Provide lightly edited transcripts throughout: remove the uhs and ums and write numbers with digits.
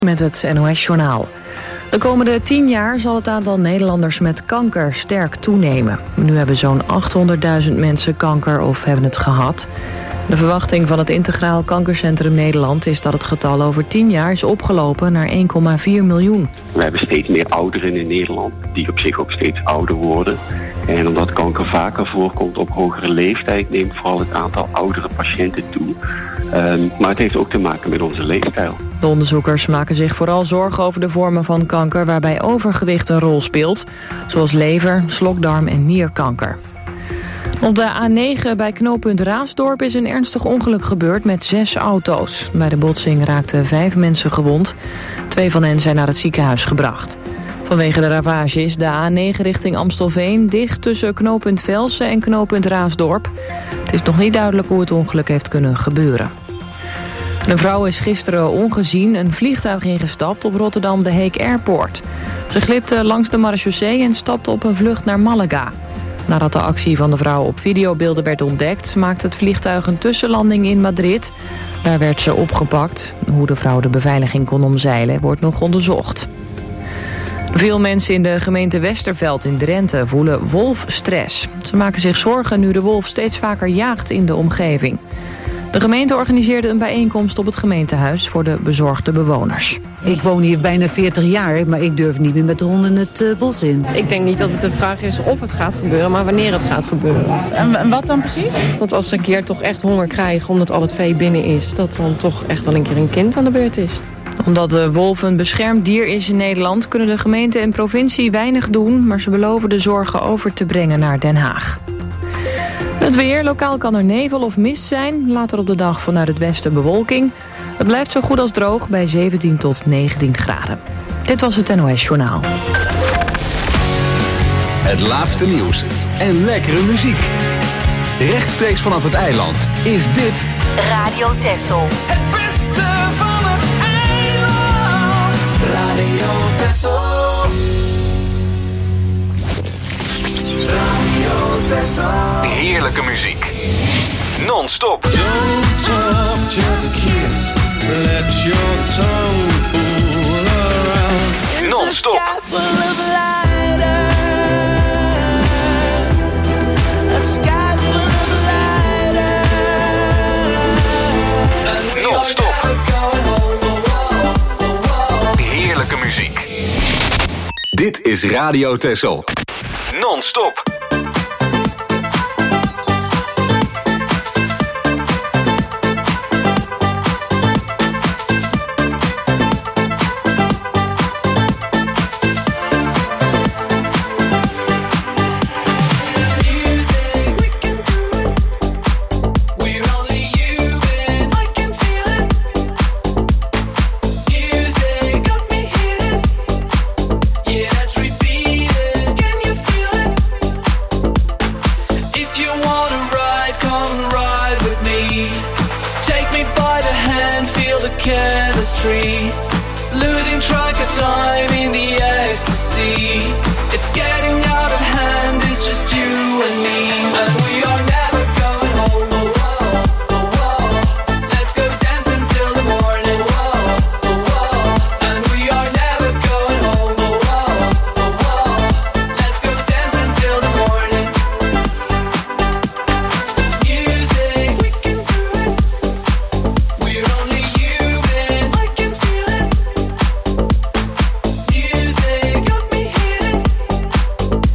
Met het NOS-journaal. De komende 10 jaar zal het aantal Nederlanders met kanker sterk toenemen. Nu hebben zo'n 800.000 mensen kanker of hebben het gehad. De verwachting van het Integraal Kankercentrum Nederland is dat het getal over 10 jaar is opgelopen naar 1,4 miljoen. We hebben steeds meer ouderen in Nederland, die op zich ook steeds ouder worden. En omdat kanker vaker voorkomt op hogere leeftijd, neemt vooral het aantal oudere patiënten toe. Maar het heeft ook te maken met onze leefstijl. De onderzoekers maken zich vooral zorgen over de vormen van kanker waarbij overgewicht een rol speelt, zoals lever, slokdarm en nierkanker. Op de A9 bij knooppunt Raasdorp is een ernstig ongeluk gebeurd met 6 auto's. Bij de botsing raakten 5 mensen gewond. 2 van hen zijn naar het ziekenhuis gebracht. Vanwege de ravage is de A9 richting Amstelveen dicht tussen knooppunt Velsen en knooppunt Raasdorp. Het is nog niet duidelijk hoe het ongeluk heeft kunnen gebeuren. Een vrouw is gisteren ongezien een vliegtuig ingestapt op Rotterdam de Heek Airport. Ze glipte langs de marechaussee en stapte op een vlucht naar Malaga. Nadat de actie van de vrouw op videobeelden werd ontdekt, maakte het vliegtuig een tussenlanding in Madrid. Daar werd ze opgepakt. Hoe de vrouw de beveiliging kon omzeilen wordt nog onderzocht. Veel mensen in de gemeente Westerveld in Drenthe voelen wolfstress. Ze maken zich zorgen nu de wolf steeds vaker jaagt in de omgeving. De gemeente organiseerde een bijeenkomst op het gemeentehuis voor de bezorgde bewoners. Ik woon hier bijna 40 jaar, maar ik durf niet meer met de honden het bos in. Ik denk niet dat het een vraag is of het gaat gebeuren, maar wanneer het gaat gebeuren. En wat dan precies? Want als ze een keer toch echt honger krijgen omdat al het vee binnen is, dat dan toch echt wel een keer een kind aan de beurt is. Omdat de wolf een beschermd dier is in Nederland, kunnen de gemeente en provincie weinig doen, maar ze beloven de zorgen over te brengen naar Den Haag. Het weer, lokaal kan er nevel of mist zijn. Later op de dag vanuit het westen bewolking. Het blijft zo goed als droog bij 17 tot 19 graden. Dit was het NOS Journaal. Het laatste nieuws en lekkere muziek. Rechtstreeks vanaf het eiland is dit Radio Texel. Het beste van het eiland. Radio Texel. Radio Texel. heerlijke muziek. Non-stop. Don't talk, just kiss. Let your tongue fool around. Non-stop. Non-stop. Heerlijke muziek. Dit is Radio Texel. Non-stop. Losing track of time in the ecstasy. It's getting out of hand, it's just you and me. And we are never going home. Oh, whoa, oh, whoa. Let's go dance until the morning. Whoa, oh, whoa. And we are never going home. Oh, whoa, oh, whoa. Let's go dance until the morning. Music, we can do it. We're only human. I can feel it. Music got me hitting.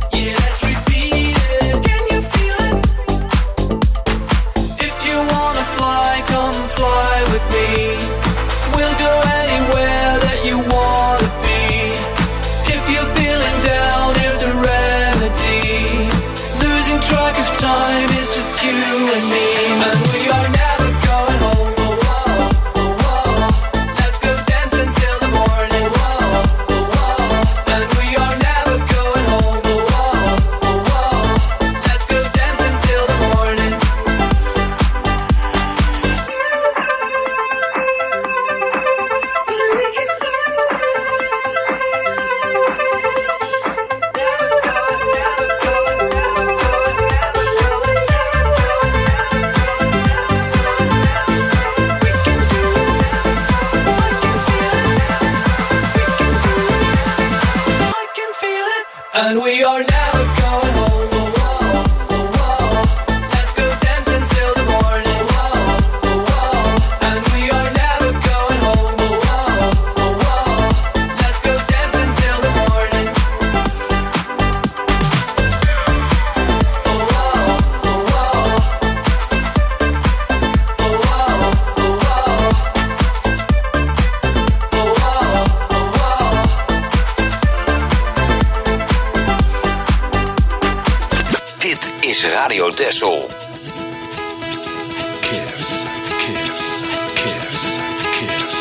And we are never going home. Oh, whoa, oh, whoa. Let's go dance until the morning. Whoa, oh, whoa. And we are never going home. Oh, whoa, oh, whoa. Let's go dance until the morning. Oh, whoa, oh, whoa. Oh, whoa, oh, whoa. Oh, whoa, oh, whoa. Dit is Radio Dessel. Kiss, kiss, kiss, kiss.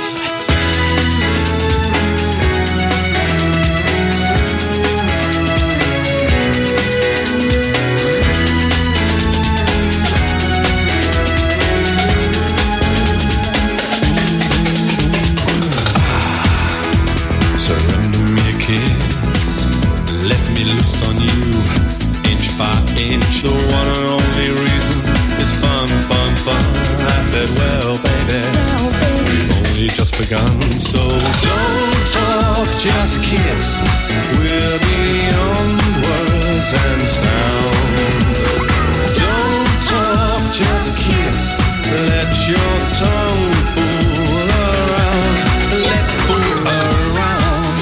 Surrender me a kiss. Let me loose on you, inch by inch. The one and only reason is fun, fun, fun. I said, well, baby, we've only just begun. So don't talk, just kiss. We're beyond words and sound. Don't talk, just kiss. Let your tongue fool around. Let's fool around.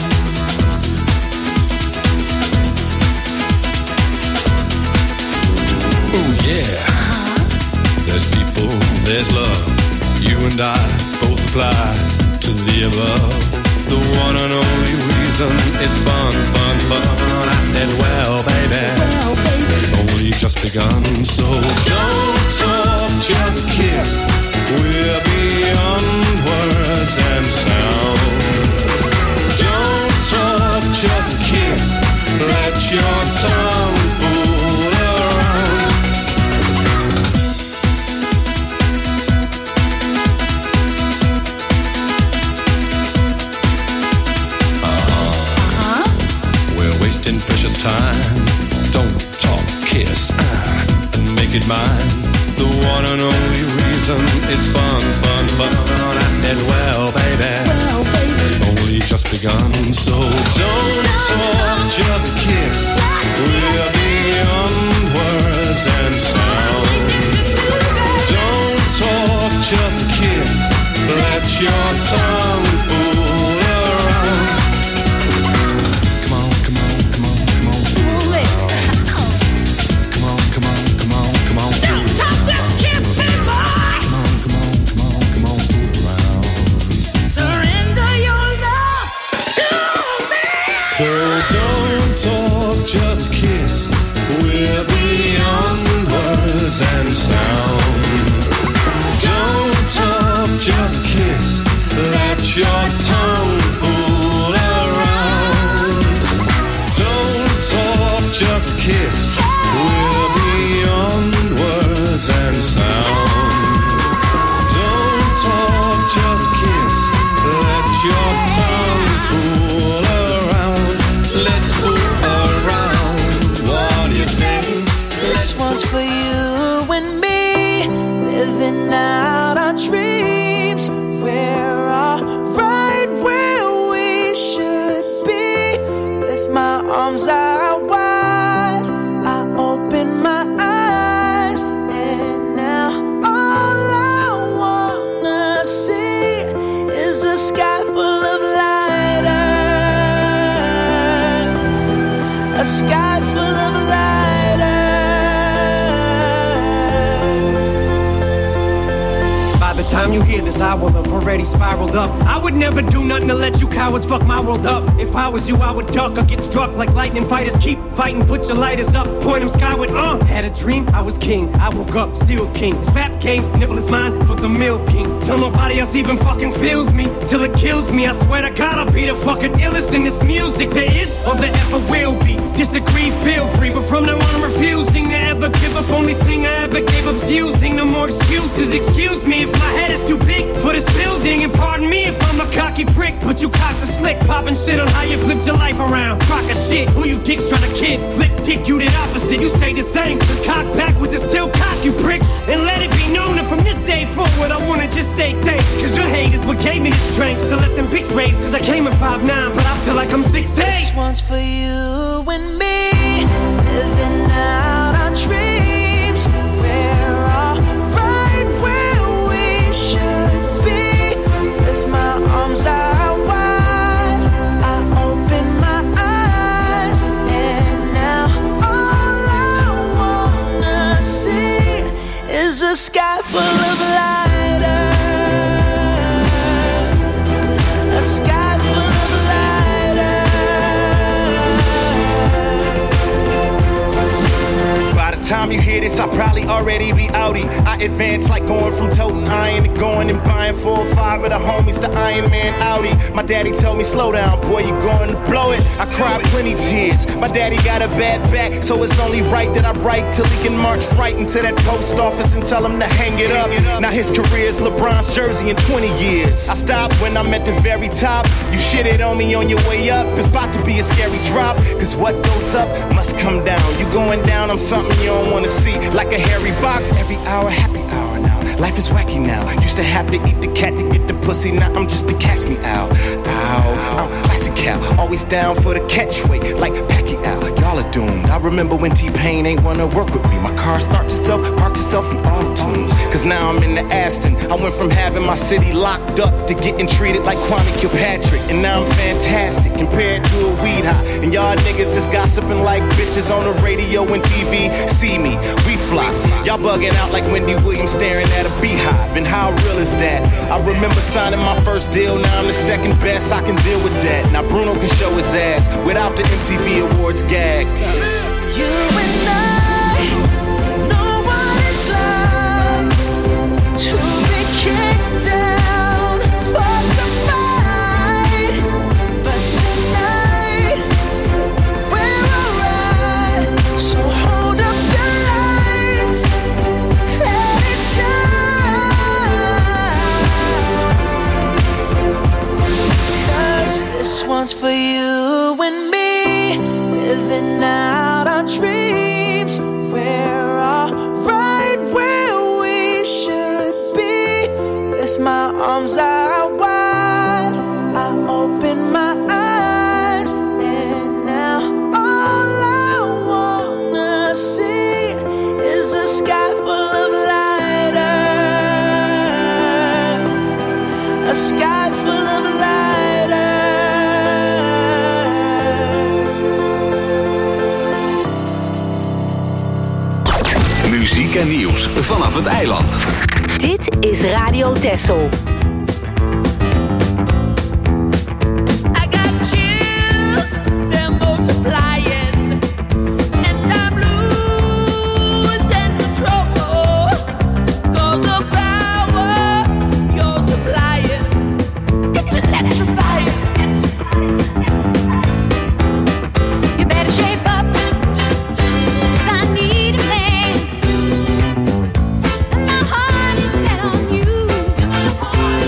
Oh yeah. There's people, there's love. You and I both apply to the above. The one and only reason it's fun, fun, fun. I said, well, baby, we've only just begun. So don't talk, just kiss. We're beyond words and sound. Don't talk, just kiss. Let your tongue fool around. We're wasting precious time. Don't talk, kiss, and make it mine. The one and only reason it's fun, fun, fun. I said, well, baby, we've only just begun. So don't talk, just kiss. We're beyond words and sound. Don't talk, just kiss. Let your tongue fool around. Come on, come on, come on, come on, fool around. Come on, come on, come on, come on, fool around. Just kiss me, boy. Come on, come on, come on, come on, fool around. Surrender your love to me. So don't talk, just kiss. We're beyond words and sound. Don't talk, just kiss. Let your tongue fool around. Don't talk, just kiss. We're beyond words and sound. Don't talk, just kiss. Let your tongue fool around. Let's fool around. What do you say? This one's for you and me, living out our dreams. We're all right where we should be. With my arms out wide, I open my eyes, and now all I wanna see is a sky full of lighters. A sky full of lighters. By the time you hear this, I will have already spiraled up. I would never do nothing to let you cowards fuck my world up. If I was you, I would duck or get struck like lightning fighters. Keep fighting, put your lighters up, point them skyward. Had a dream, I was king. I woke up, still king. This rap game's nibble is mine for the milking. Till nobody else even fucking feels me, till it kills me. I swear to God, I'll be the fucking illest in this music there is or there ever will be. Disagree, feel free, but from now on I'm refusing to ever give up. Only thing I ever gave up's using. No more excuses, excuse me if my head is just too big for this building. And pardon me if I'm a cocky prick, but you cocks are slick, popping shit on how you flipped your life around. Crock of shit, who you dicks trying to kid? Flip dick, you did opposite, you stay the same. Just cock backwards and still cock, you pricks. And let it be known that from this day forward, I wanna just say thanks. Cause your hate is what gave me the strength. So let them pics raise, cause I came at 5'9", but I feel like I'm 6'8". This one's for you and me, living out our dreams. We're all right where we should be. With my arms out wide, I open my eyes, and now all I wanna see is a sky full of lighters. A sky full of lighters. By the time you hear this, I'll probably already be outie. I advance like going from toting iron to going and buying 4 or 5 of the homies to Iron Man Audi. My daddy told me, slow down, boy, you going to blow it. I cried plenty tears. My daddy got a bad back, so it's only right that I write till he can march right into that post office and tell him to hang it up. Now his career's LeBron's jersey in 20 years. I stopped when I'm at the very top. You shitted on me on your way up. It's about to be a scary drop, cause what goes up must come down. You going down, I'm something you don't wanna see. Like a hairy box, every hour, happy hour now. Life is wacky now. Used to have to eat the cat to get the pussy. Now I'm just a catch me out. Ow, I'm classic cow. Always down for the catchweight, like Pacquiao. Y'all are doomed. I remember when T-Pain ain't wanna work with me. My car starts itself, parks itself in auto-tunes. Cause now I'm in the Aston. I went from having my city locked up to getting treated like Kwame Kilpatrick. And now I'm fantastic compared to a weed high. And y'all niggas just gossiping like bitches on the radio and TV. See me, we fly. Y'all bugging out like Wendy Williams staring at a beehive. And how real is that? I remember signing my first deal. Now I'm the second best, I can deal with that. Now Bruno can show his ass without the MTV Awards gag. You and I know what it's like to be kicked down, forced to fight. But tonight we're alright. So hold up your lights, let it shine. Cause this one's for you and me, living out our dreams. We're all right where we should be. With my arms out wide, I open my eyes, and now all I wanna see is a sky full of lighters. A sky full of lighters. Muziek en nieuws vanaf het eiland. Dit is Radio Texel. I got chills, they're multiplying, and I'm losing control. 'Cause the power you're supplying, it's electrifying. You better shape up, 'cause I need a man. And my heart is set on you.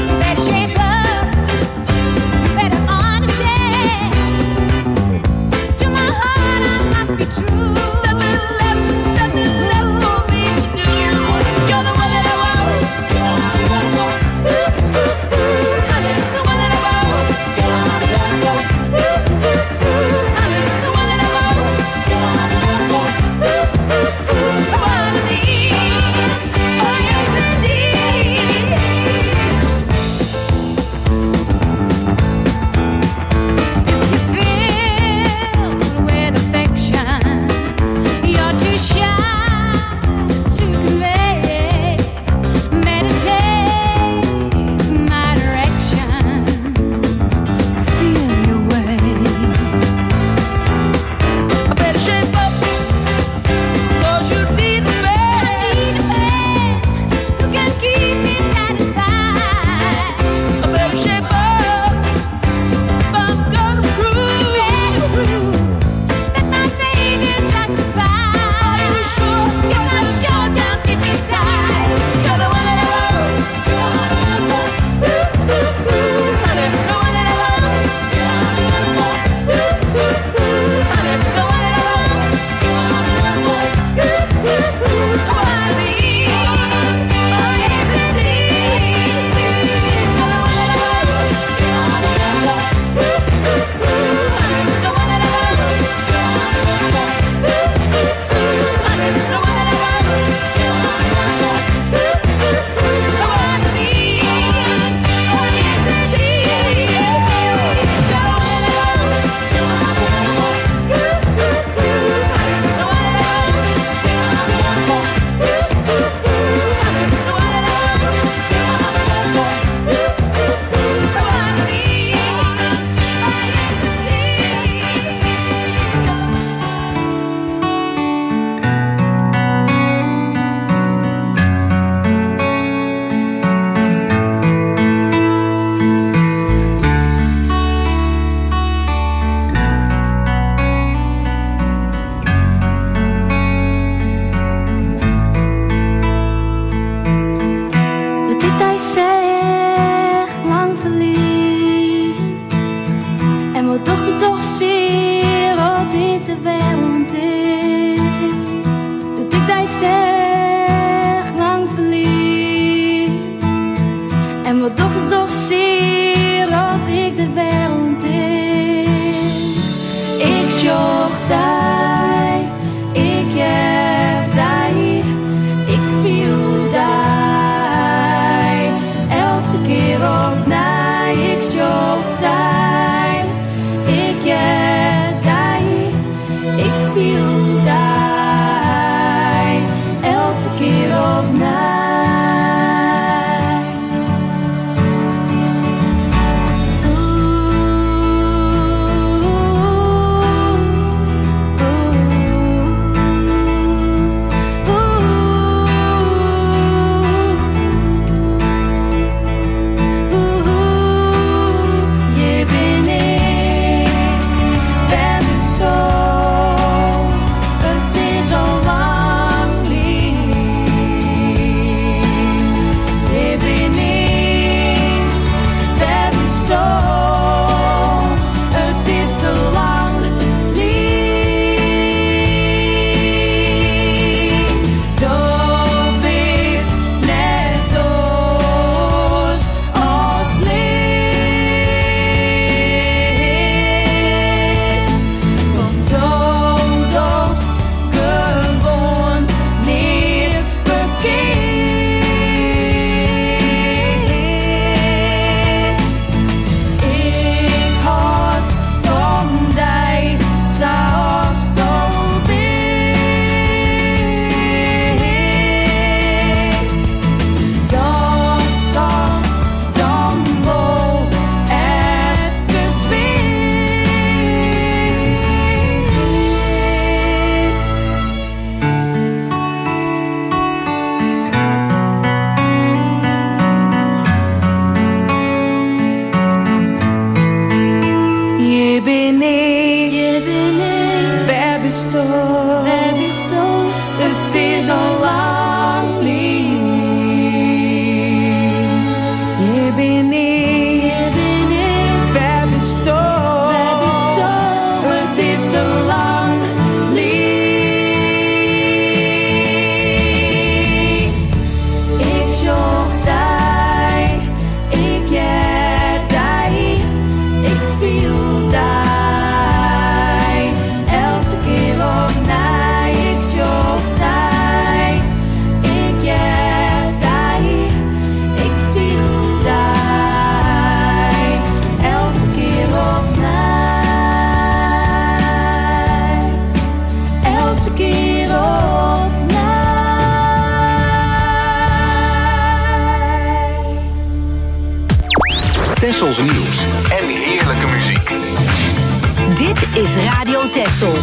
Texelse nieuws en heerlijke muziek. Dit is Radio Texel.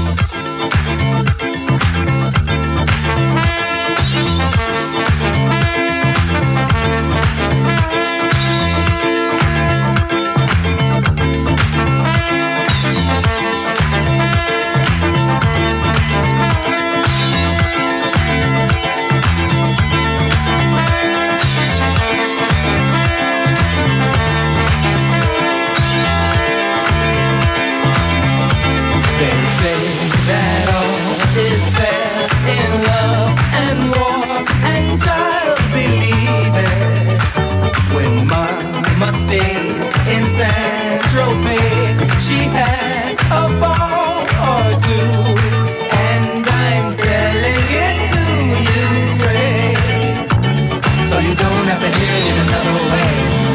In Saint-Tropez, she had a ball or two, and I'm telling it to you straight, so you don't have to hear it another way.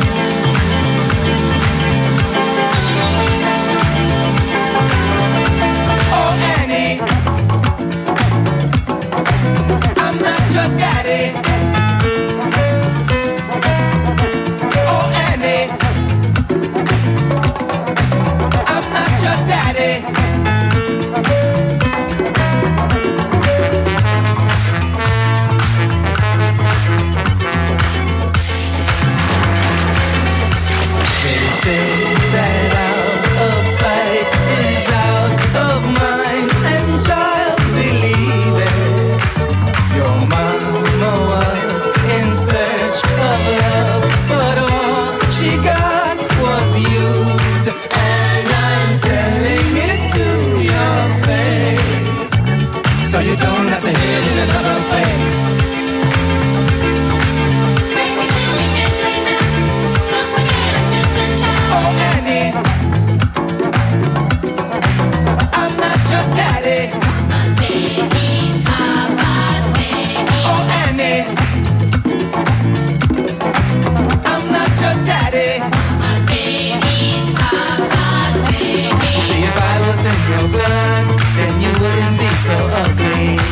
Oh Annie, I'm not your daddy. So you don't have to hit it in another place. Bring me gently now. Don't forget I'm just a child. Oh Annie, I'm not your daddy. Mama's baby's Papa's baby. Oh Annie, I'm not your daddy. Mama's baby's Papa's baby. See, if I was in your blood, then you wouldn't be so ugly.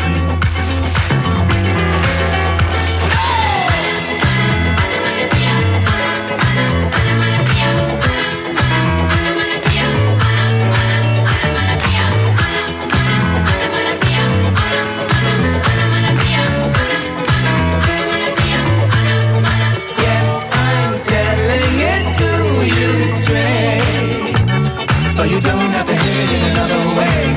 Yes, I'm telling it to you straight, so you don't have to hear it in another way.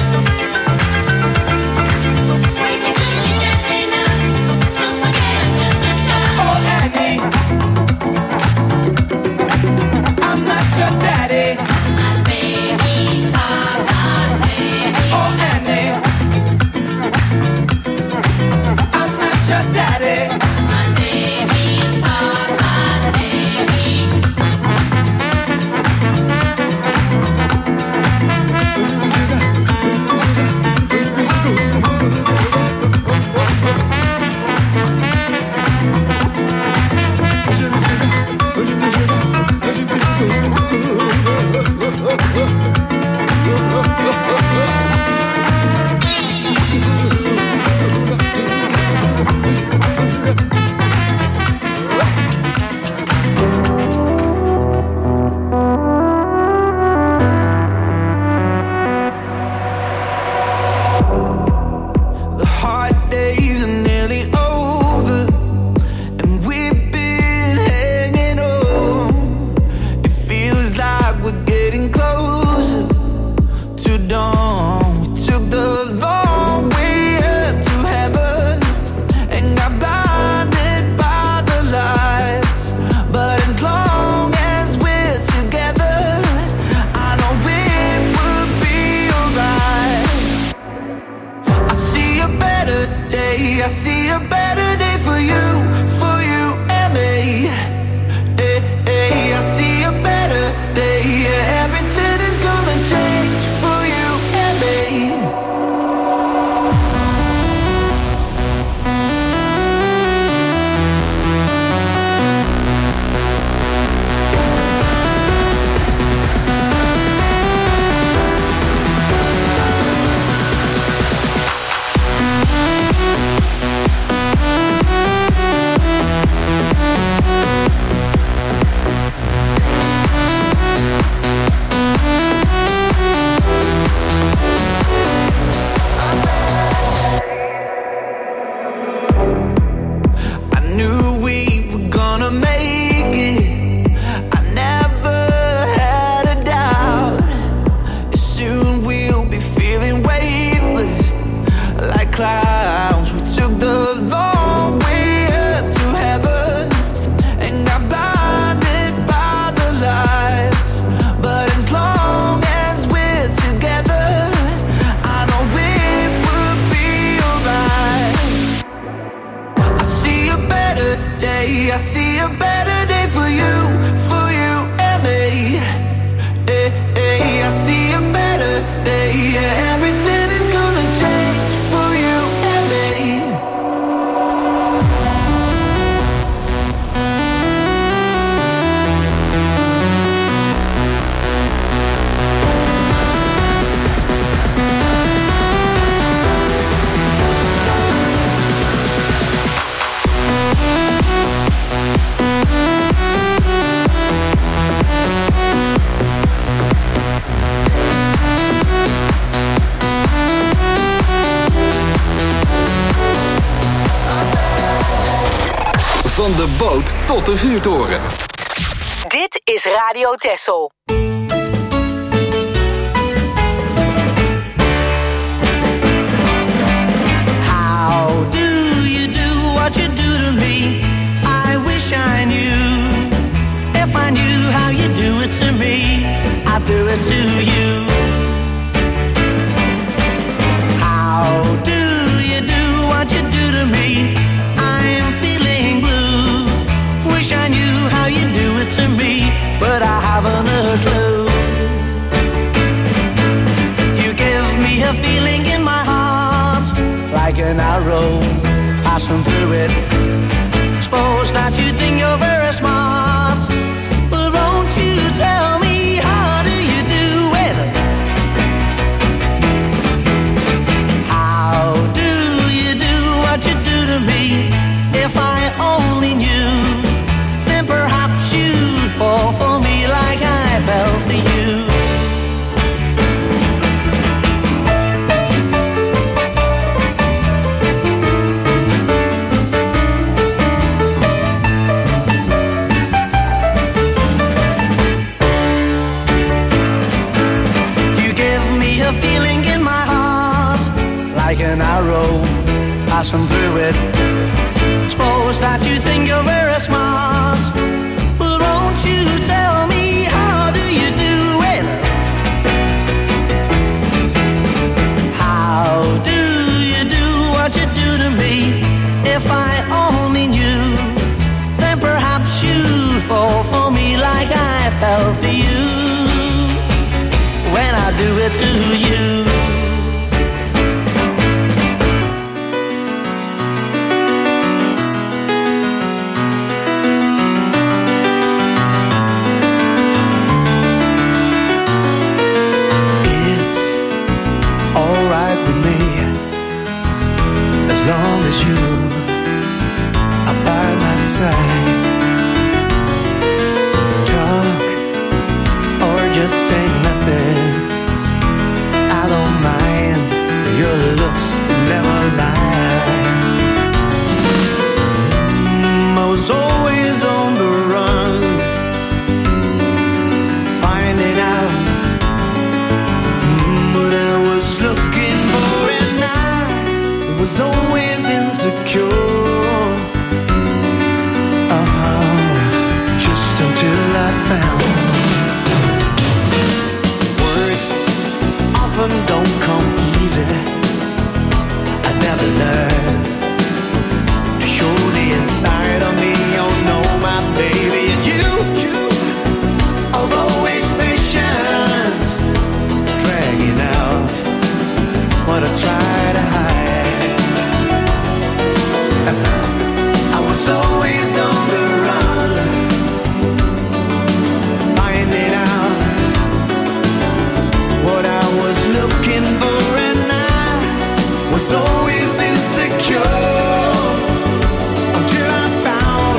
I see a better day for you and me. I see a better day. Yeah, everything is gonna change for you and Van de boot tot de vuurtoren. Dit is Radio Texel. How do you do what you do to me? I wish I knew. If I knew how you do it to me, I'd do it to you. How do you do what you do to me? I'm feeling blue. Wish I knew how you do it to me, but I haven't a clue. You give me a feeling in my heart, like an arrow passing through it. Suppose that you think you're very smart, but won't you tell me how do you do it? How do you do what you do to me? If I only knew, then perhaps you'd fall for me like I fell for you. Like an arrow passing through it. Suppose that you think you're very smart, but won't you tell me how do you do it? How do you do what you do to me? If I only knew, then perhaps you'd fall for me like I fell for you when I do it to you. As long as you are by my side, drunk or just say nothing, I don't mind. Your looks never lie. I was always on the run, finding out what I was looking for, and I was always insecure. Just until I found words often don't come easy. I never learned to show the inside of me. Oh no, my baby, and you are always patient, dragging out what I try to hide. I was always on the run, finding out what I was looking for, and I was always insecure until I found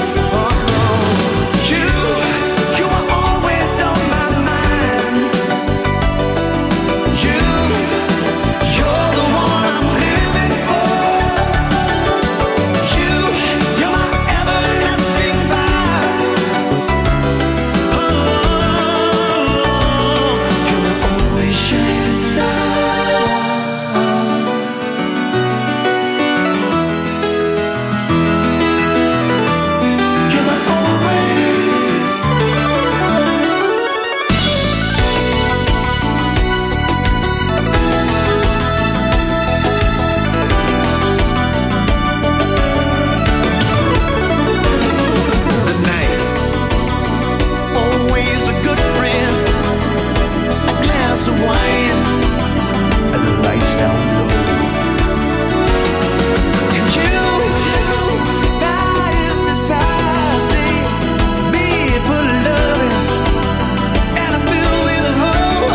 you were always on my mind. You're the one I'm living for. You're my everlasting fire. You're my always shining star. You're my always. The night, always a good friend. A glass of wine and the lights down low. And you lying beside me full of loving, and I'm filled with hope.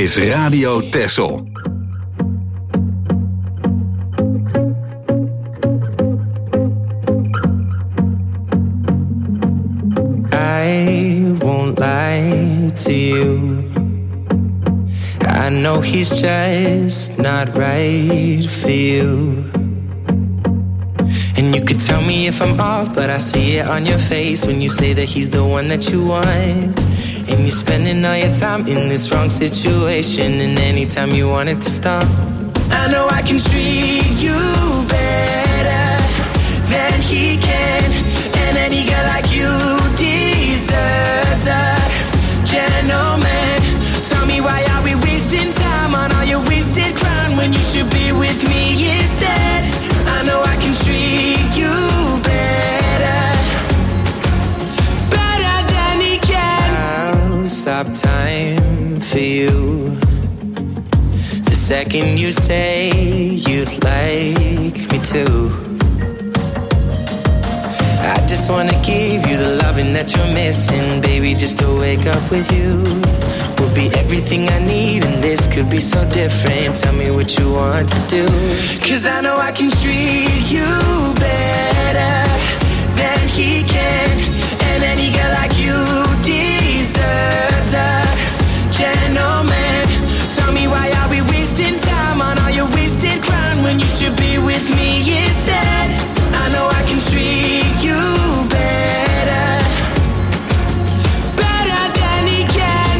is Radio Texel. I won't lie to you. I know he's just not right for you. And you could tell me if I'm off, but I see it on your face when you say that he's the one that you want. And you're spending all your time in this wrong situation, and anytime you want it to stop, I know I can treat you better than he can. And any girl like you deserves a gentleman. Tell me, why are we wasting time on all your wasted crown when you should be with me instead? I know I can treat you better, better than he can. I'll stop time for you the second you say you'd like me to. I just wanna give you the loving that you're missing, baby. Just to wake up with you will be everything I need, and this could be so different. Tell me what you want to do, 'cause I know I can treat you better than he can. And any girl like you deserves a gentleman. Tell me, why are we wasting time on all your wasted crown when you should be with me instead? I know I can treat you better, better than he can,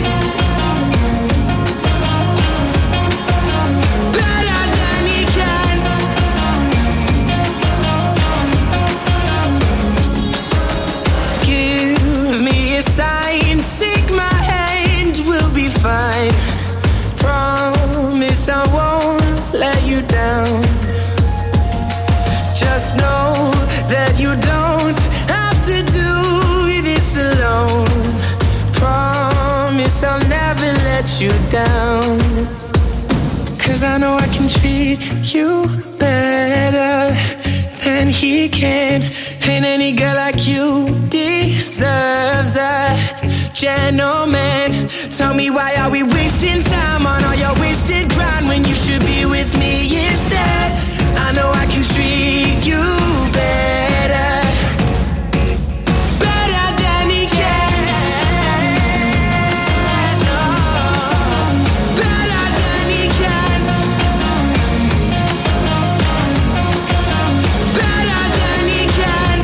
better than he can. Give me a sign, take my hand, we'll be fine. Promise I won't let you down. Just know that you don't have to do this alone. Promise I'll never let you down. 'Cause I know I can treat you better than he can. And any girl like you deserves a gentleman. Tell me, why are we wasting time on all your wasted grind when you should be with me instead? I know I can treat you better, better than he can. No, better than he can, better than he can.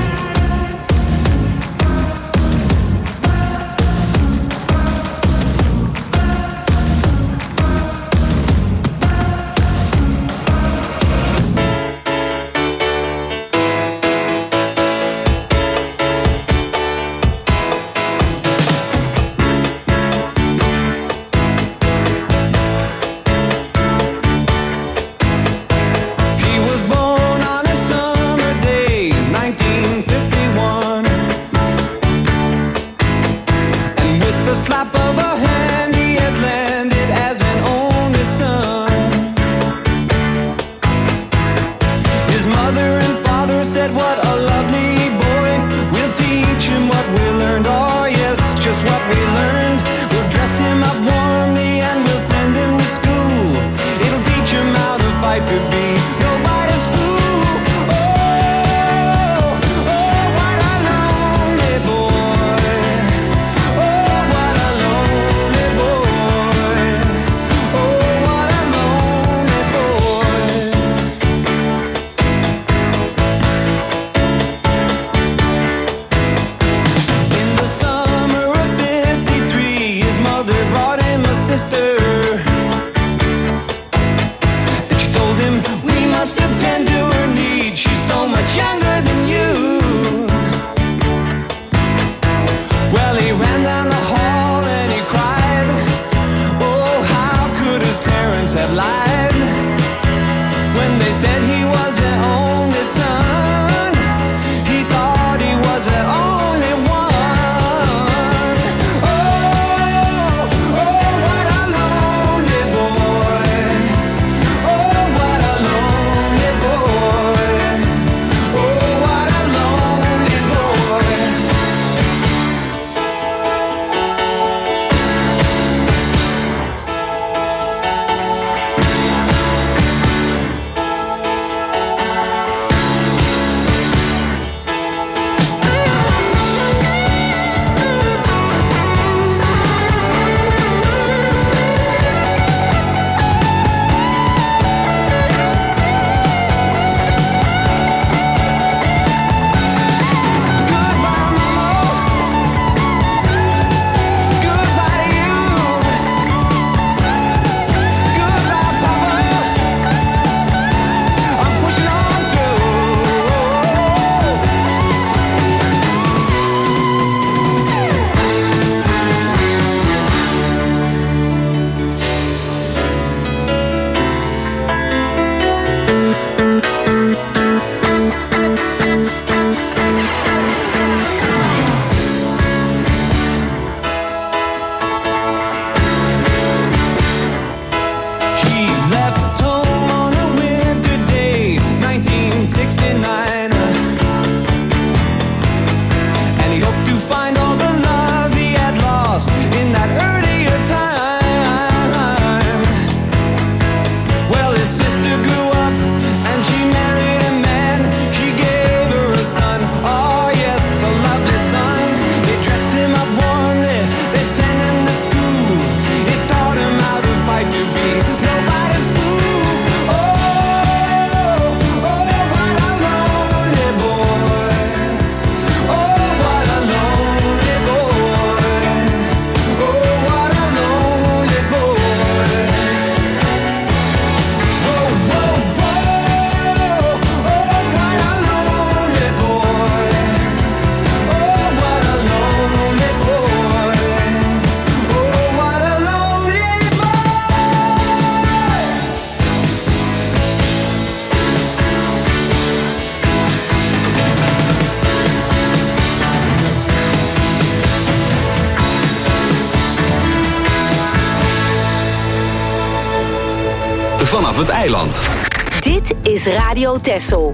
vanaf het eiland. Dit is Radio Texel.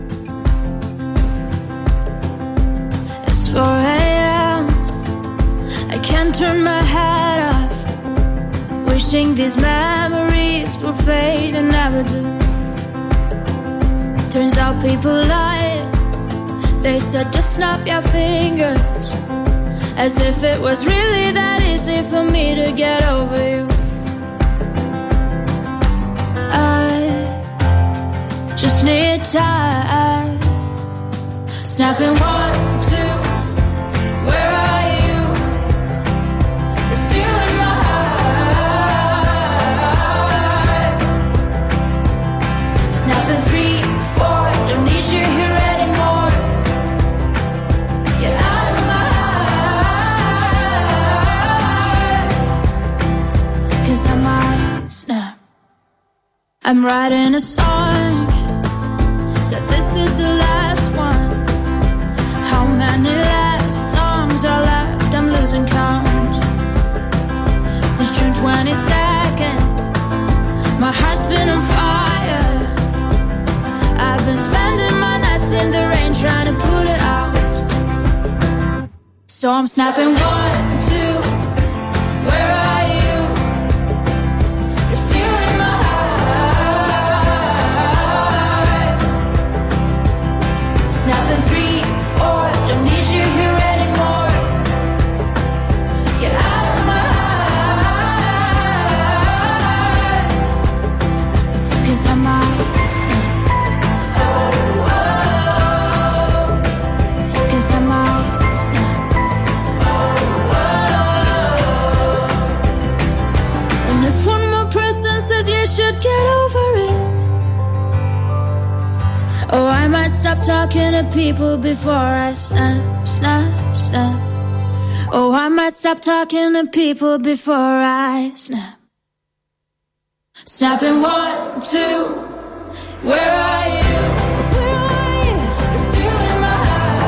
It's 4 a.m. I can't turn my head off. Wishing these memories will fade and never do. Turns out people lie. They said just snap your fingers, as if it was really that easy for me to get over you. I just need time. Snapping 1, 2. Where are you? You're still in my heart. Snapping 3, 4. Don't need you here anymore. Get out of my heart. 'Cause I might snap. I'm writing a song. Said this is the last one. How many last songs are left? I'm losing count. Since June 22nd, my heart's been on fire. I've been spending my nights in the rain trying to put it out. So I'm snapping 1, 2. Where are you? You're still in my heart. Snapping 3, 4. Don't need you here anymore. Get out of my heart. 'Cause I might snap. Oh, oh. 'Cause I might snap. Oh, oh. And if one more person says you should get over it, oh, I might stop talking to people before I snap, snap, snap. Oh, I might stop talking to people before I snap. Snapping 1, 2. Where are you? Where are you? You're still in my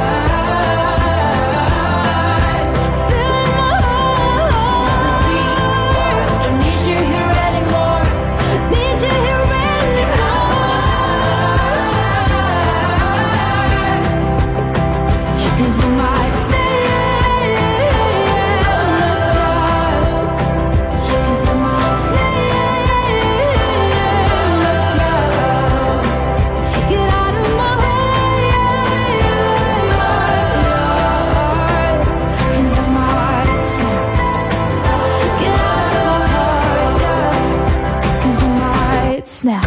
heart. Still in my heart. Snapping 3, 4. Don't need you here anymore. Need you here anymore. 'Cause you might stay. 'Cause I might stay. Get out of my heart. 'Cause I might snap. Get out of my heart. 'Cause I might snap.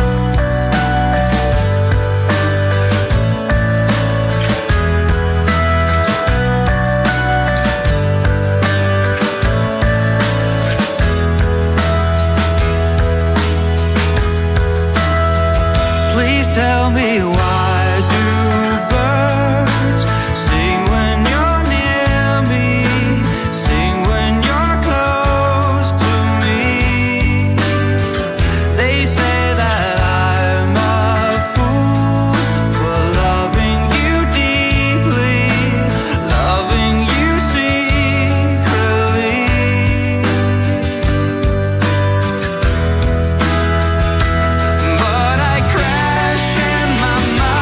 Please tell me, why do birds sing when you're near me, sing when you're close to me? They say that I'm a fool for loving you deeply, loving you secretly. But I crash in my mind.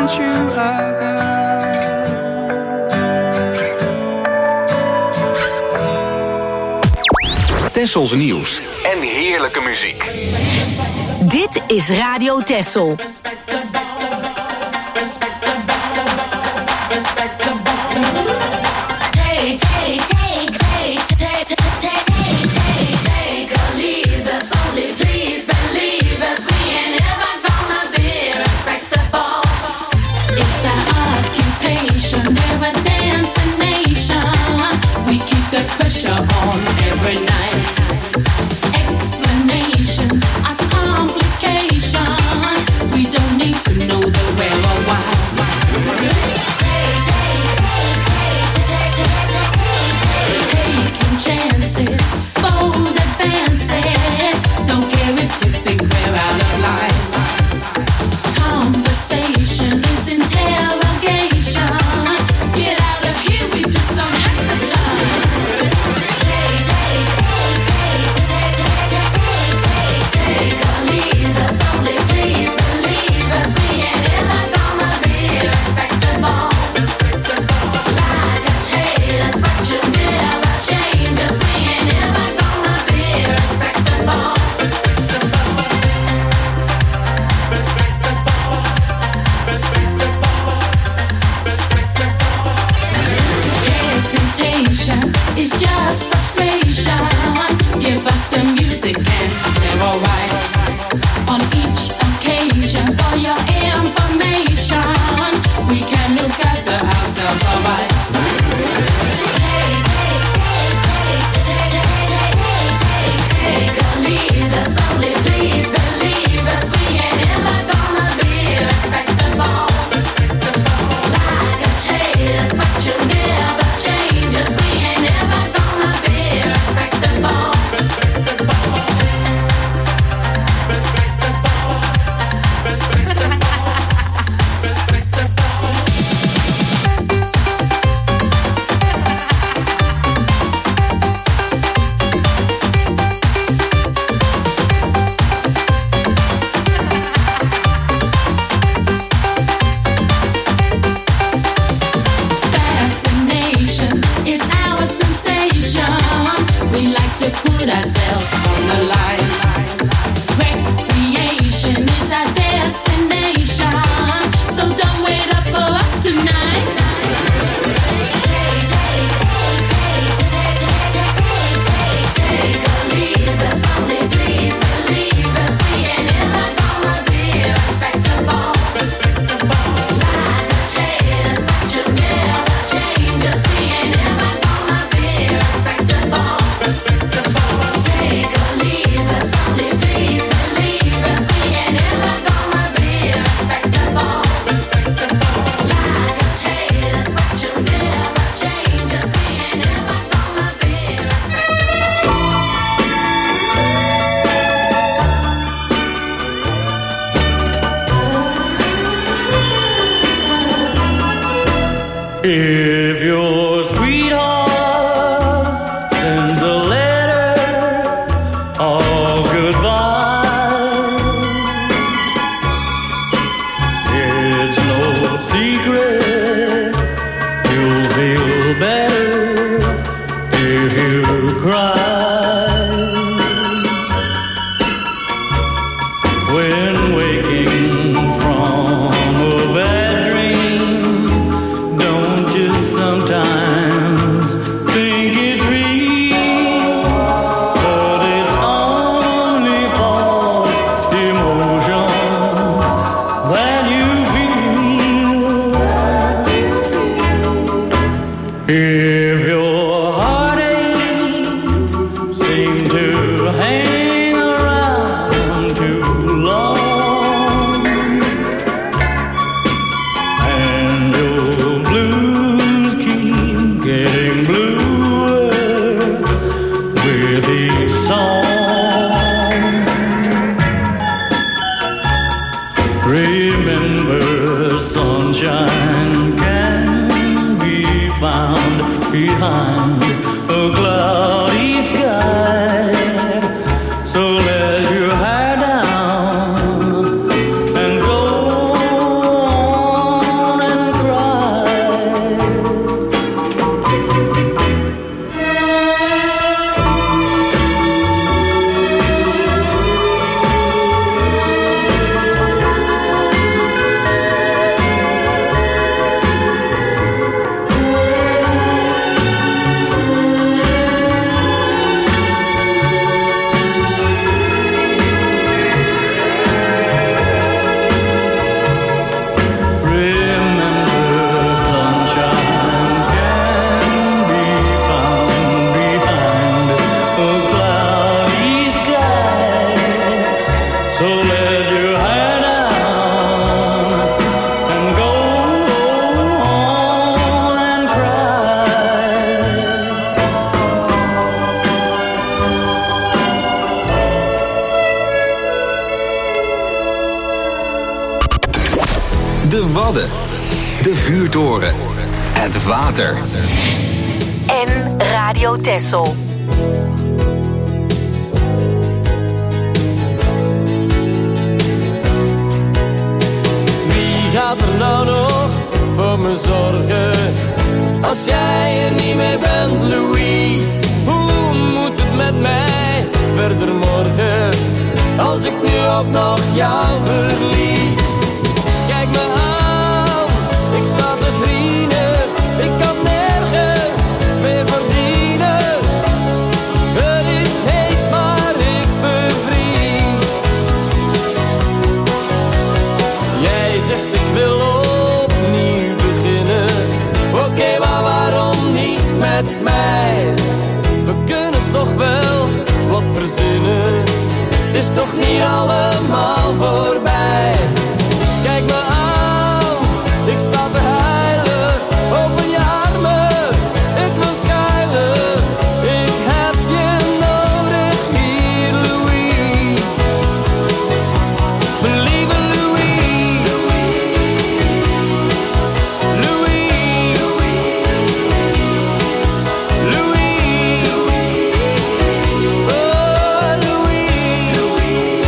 want you again. Tessels nieuws en heerlijke muziek. Dit is Radio Tessel. Pressure on every night. Explanations are complications. We don't need to know the where or why. Taking chances, bold advances. Don't care if you think we're out of line. Conversation is interrogation. Get out of here, we just don't have the time. Take or leave us, only please believe us. We ain't ever gonna be respectable. Like us, hate us, but you never change us. We ain't ever gonna be respectable. Hesitation is just frustration. Give us the music and we're alright. On each occasion, for your information, we can look after ourselves alright. Take or leave us, only please believe us. We ain't ever gonna be respectable. Like us, hate us, but you never change us. We ain't ever gonna be respectable. Fascination is our sensation. We like to put ourselves on the line. Recreation is our destination. So don't wait up for us tonight. Take or leave us, only please believe us. We ain't ever gonna be respectable. Like us, hate us, but you never change us. We ain't ever gonna be respectable. Take or leave us, only please believe us. We ain't ever gonna be respectable. Like us, hate us, but you never change us. We ain't ever gonna be If your sweetheart sends a letter of goodbye, it's no secret you'll feel better if you cry. When waking from a bad dream, don't you sometimes think it's real? But it's only false emotion that you feel. If your heartaches seem to hang around too long, and your blues keep getting bluer with each song, remember sunshine can be found behind a cloudy sky. So let your hair down and go on de Wadden, de vuurtoren, het water. En Radio Texel. Wie gaat er nou nog voor me zorgen? Als jij er niet meer bent, Louise. Hoe moet het met mij verder morgen? Als ik nu ook nog jou verlies. Kijk me aan, ik sta te vrienden. Ik kan nergens meer verdienen. Het is heet, maar ik bevries. Jij zegt ik wil opnieuw beginnen. Oké, maar waarom niet met mij? We kunnen toch wel wat verzinnen. Het is toch niet allemaal voorbij. Kijk me aan, ik sta te huilen. Open je armen, ik wil schuilen. Ik heb je nodig hier, Louise. Mijn lieve Louise. Louise. Louise. Oh, Louise.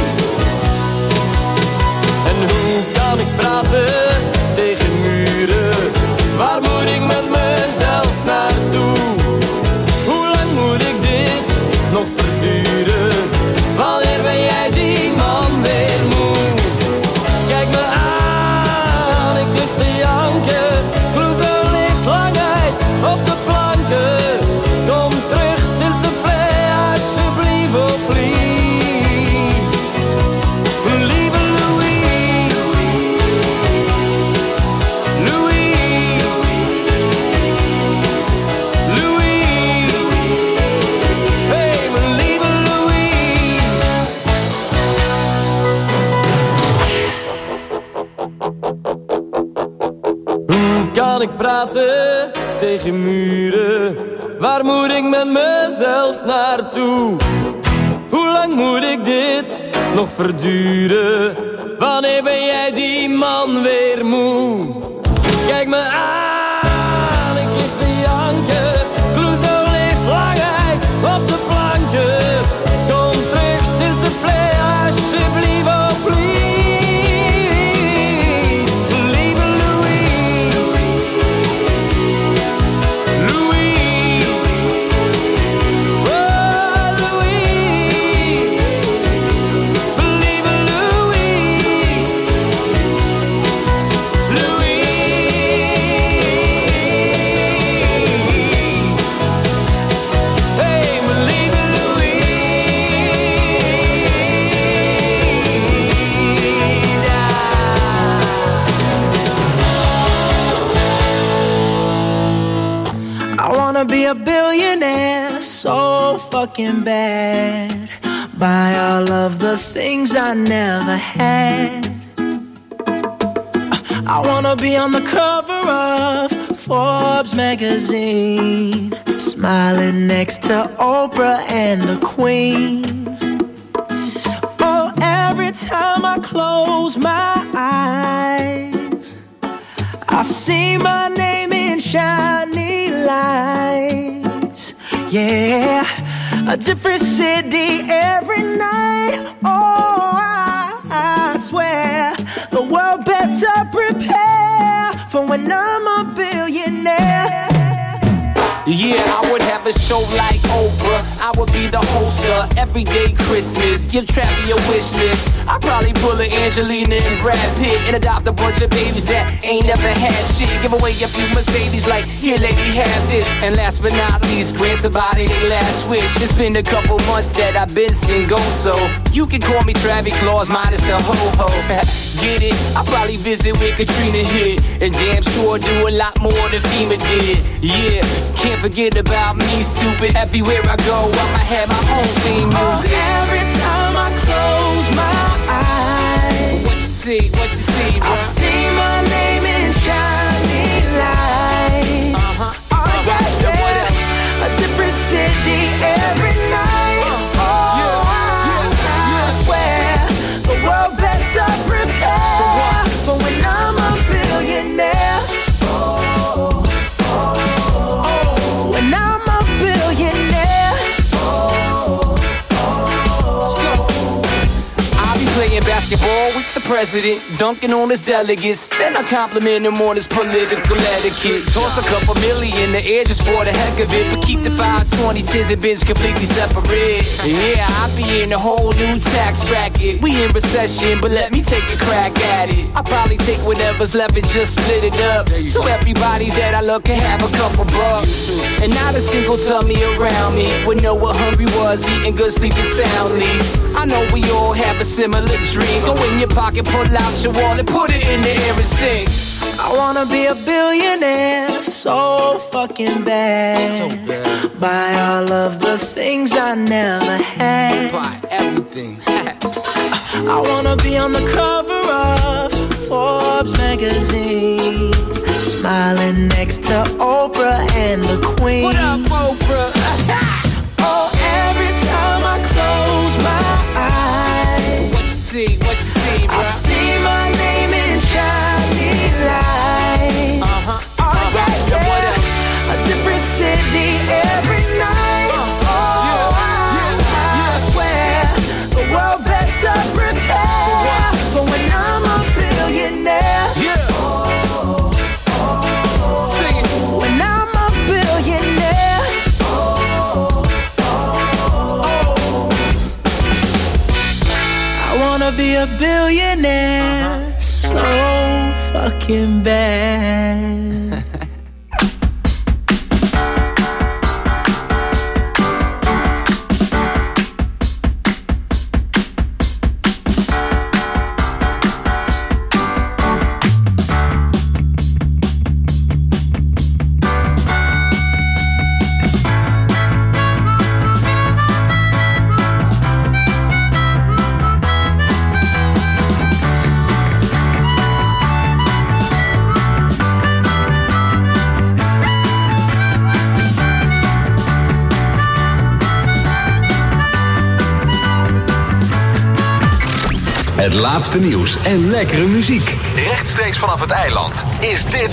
En hoe kan ik praten tegen muren? Waar moet ik met mezelf naartoe? Hoe lang moet ik dit nog verduren? Wanneer ben jij die man weer moe? Kijk me aan, ik lig te janken. Clouseau ligt lang uit op de planken. Kom terug, s'il te plaît, alsjeblieft, oh please. Mijn lieve Louise. Louise. Louise. Hey, mijn lieve Louise. Hoe kan ik praten tegen muren? Waar moet ik met mezelf naartoe? Hoe lang moet ik dit nog verduren? Wanneer ben jij die man weer moe? Kijk me aan, ik lig te janken. Clouseau ligt lang uit op de planken. Kom terug, s'il te plaît, alsjeblieft, oh please. Lieve Louise. Louise. Oh, Louise. Lieve Louise. Louise. Hey, mijn lieve I wanna be a billionaire so fucking bad. Buy all of the things I never had. I wanna be on the cover of Forbes magazine, smiling next to Oprah and the Queen. Oh, every time I close my eyes, I see my name in shiny lights. Yeah, a different city every night. Oh, I swear the world better prepare for when I'm a billionaire. Yeah, I would have a show like Oprah. I would be the host of Everyday Christmas. Give Travis a wish list. I'd probably pull a Angelina and Brad Pitt and adopt a bunch of babies that ain't never had shit. Give away a few Mercedes like, here lady, have this. And last but not least, grant somebody their last wish. It's been a couple months that I've been single, so you can call me Travis Claus minus the ho-ho. Get it? I'll probably visit where Katrina hit, and damn sure do a lot more than FEMA did. Yeah, can't forget about me, stupid. Everywhere I go, I'ma have my own theme music. Oh, every time I close my eyes, what you see, bro? I see my name in shining lights. Oh, yeah. A different city every night. I swear the world better prepare for when I'm a president, dunking on his delegates. Then I compliment him on his political etiquette. Toss a couple million in the air just for the heck of it, but keep the 520 tens and bins completely separate. Yeah, I be in a whole new tax bracket. We in recession, but let me take a crack at it. I probably take whatever's left and just split it up, so everybody that I love can have a couple bucks. And not a single tummy around me would know what hungry was, eating good, sleeping soundly. I know we all have a similar dream. Go in your pocket, pull out your wallet, put it in the air and sing. I wanna be a billionaire so fucking bad. So bad. Buy all of the things I never had. Buy everything. I wanna be on the cover of Forbes magazine, smiling next to Oprah and the Queen. What up, Oprah? Oh, every time I close my eyes, What you see, bro? I see my name in shining lights. Uh-huh. Oh, yeah, yeah. What else? A different city every night. I swear the world better prepare for when I'm a billionaire. Yeah. Sing it. When I'm a billionaire. I wanna be a billionaire so fucking bad. Het laatste nieuws en lekkere muziek. Rechtstreeks vanaf het eiland is dit...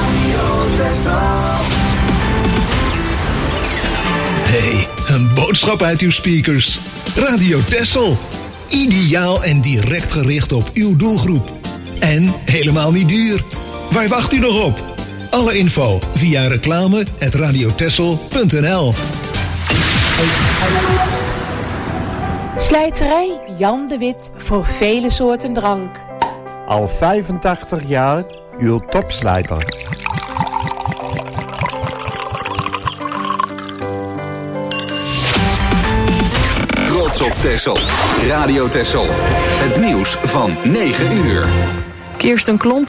Hey, een boodschap uit uw speakers. Radio Texel. Ideaal en direct gericht op uw doelgroep. En helemaal niet duur. Waar wacht u nog op? Alle info via reclame@radiotexel.nl. Slijterij Jan de Wit voor vele soorten drank. Al 85 jaar uw topslijter. Trots op Texel. Radio Texel. Het nieuws van 9 uur. Kirsten Klomp